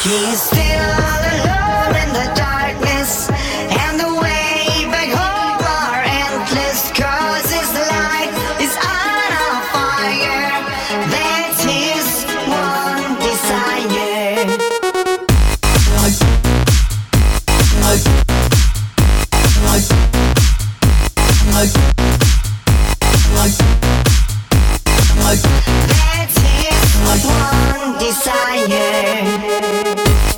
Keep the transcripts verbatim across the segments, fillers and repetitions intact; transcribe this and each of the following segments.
He's still all alone in the darkness, and the way back home are endless, 'cause his life is on a fire. That's his one desire. That's his one desire.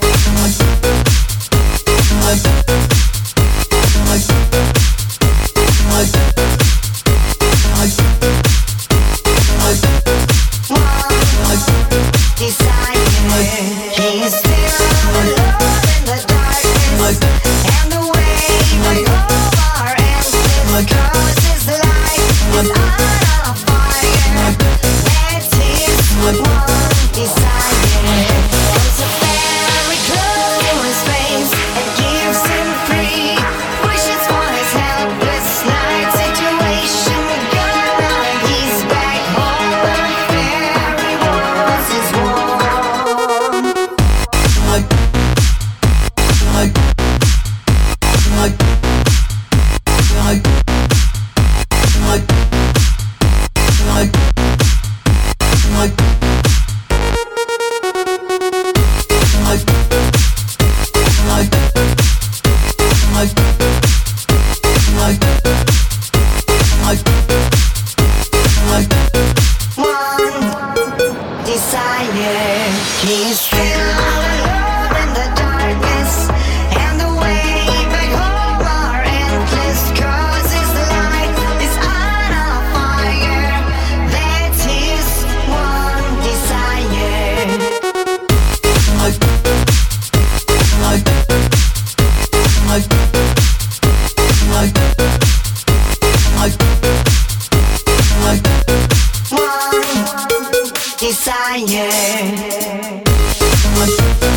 He's still all alone in the darkness, and the way back home are endless, 'cause his life is on a fire. That's his one desire. One desire.